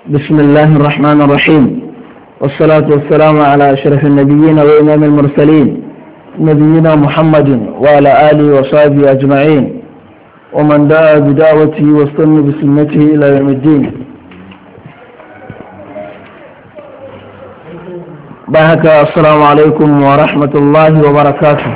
بسم الله الرحمن الرحيم، والصلاة والسلام على أشرف النبيين وإمام المرسلين نبينا محمد وعلى آله وصحبه أجمعين ومن دعا بدعوته واستنى بسنته إلى يوم الدين. بارك السلام عليكم ورحمة الله وبركاته.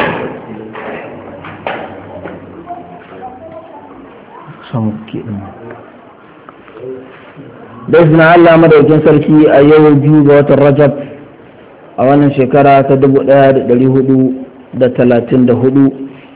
بإذن الله مدعوكين سركي أيوه جيوب وترجب أولا شكرا تدبو da 34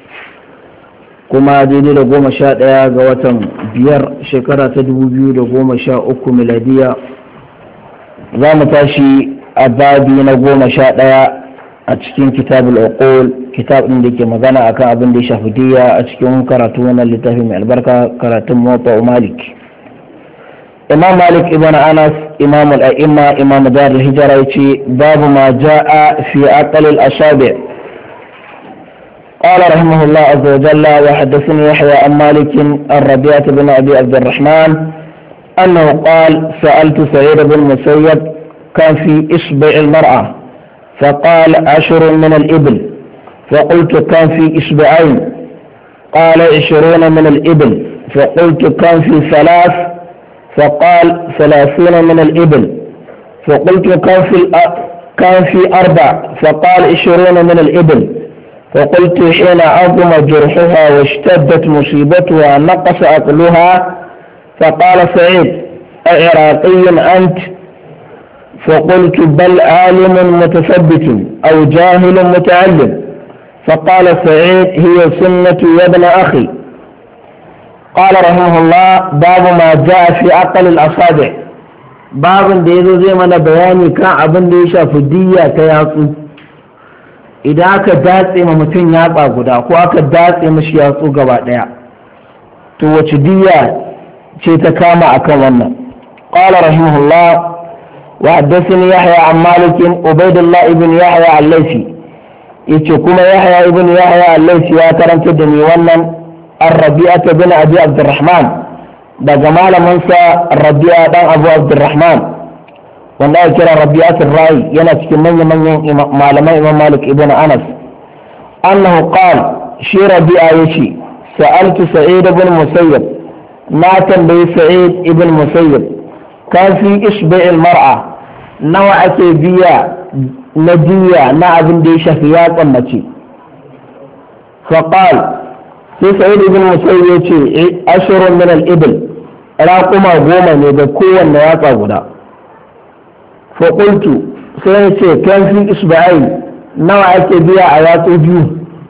kuma daidai da 11 ga watan 5 shekara ta 2013 miladiya. za mu tashi a babi na 11 a cikin kitabul uqul, kitab ɗin da ke magana akan abin da ya shafi diya a cikin karatu wannan littafi mai albarka, karatun Muwatta Malik. Imam Malik ibn Anas imam al-a'imma imam dar al-hijra yace babu ma jaa fi aqal al-asabi'. قال رحمه الله عز وجل: وحدثني يحيى عن مالك الربيعة بن أبي عبد الرحمن أنه قال: سألت سعيد بن المسيب كان في إصبع المرأة فقال 10 من الإبل، فقلت كان في إصبعين، قال 20 من الإبل، فقلت كان في 3، فقال 30 من الإبل، فقلت كان في 4، فقال 20 من الإبل، فقلت حين عظم جرحها واشتدت مصيبتها نقص عقلها، فقال سعيد: أعراقي أنت؟ فقلت: بل عالم متثبت أو جاهل متعلم. فقال سعيد: هي سنة يا ابن أخي. قال رحمه الله: باب ما جاء في عقل الأصابع. باب da yazo zai mana bayani kan abin da ya shafi diyya ta yatsu. Idan aka datse ma mutum yatsa guda ko aka datse mashi yatsu gaba daya, to wace diyya ce ta kama akan wannan? Qala rahimahullah: wa haddathani Yahya an Malik Ubaydullah ibn Yahya al-Laythi, yace kuma Yahya ibn Yahya al-Laythi ya karanta da ni wannan الربيعة بن أبي عبد الرحمن daga malaminsa Rabi'a dan Abu Abdurrahman wanda ya kira Rabi'atul Ra'i, yana cikin manyan malaman Imam Malik ibn Anas. annahu qala, shi Rabi'a yace sa'altu Sa'id ibn Musayyib, na tambayi Sa'id ibn Musayyib kan fi isba'il mar'a, nawa ake biya na diya na abin da ya shafi yatsan mace. fa qala, sai Sa'id ibn Musayyib yace 10 min al-ibl, raquma 10 ne da kowanne yatsa guda. fa qultu, sai yace kan fi isba'ai, nawa ake biya a yatsu biyu?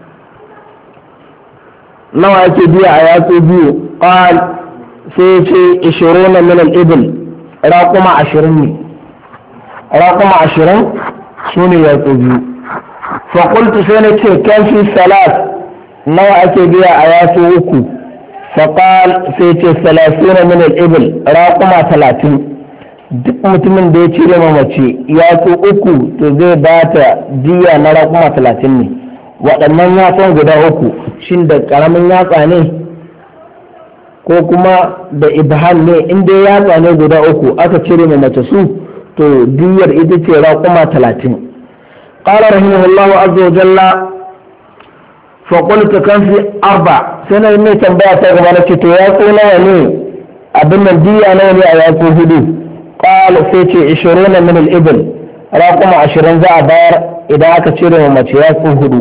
nawa ake biya a yatsu biyu? qal, sai yace 20 min al-ibl, raquma 20 ne. raquma 20 sune yatsu biyu. fa qultu, sai nace kan fi salat, nawa ake biya a yatsu uku? faƙal, sai ce 30 min al-ibil, raƙuma 30. duk mutumin da ya cire ma mace yatsu uku to zai ba ta diya na raƙuma 30 ne. waɗannan yatsun guda uku shin da ƙaramin yatsa ne ko kuma da ibham ne? in dai yatsa ne guda uku aka cire ma mace su, to diyar ita ce raƙuma 30. qala rahimahullahu azza wa jalla: faƙulta kan fi 4. sai na mai tambaya ta gaba na ce to yatsu nawa ne abin nan, diya nawa ne a yatsu 4? ƙala, sai ce 20 min al-ibl, raƙuma 20 za a bayar idan aka cire wa mace yatsu 4.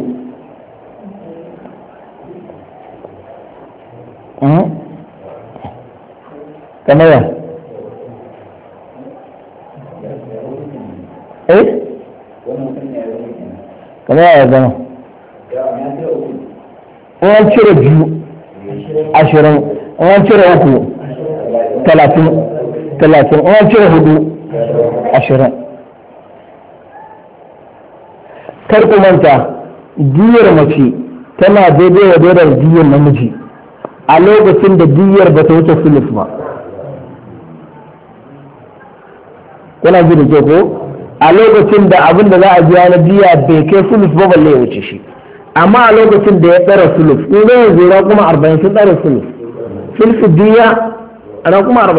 kamar ya kamar ya zama an cire 2 20, an cire 3 30, an cire 4 20. kar ku manta diyar mace tana daidai wa daidai diyar namiji a lokacin da diyar ba ta wuce sulus ba. kuna ji da ke ko? a lokacin da abin da za a biya na diya bai kai sulus ba, balle ya wuce shi. amma a lokacin da ya tsara sulus, ko zai yanzu kuma 40 sun tsara sulus, sulus diya raƙuma 40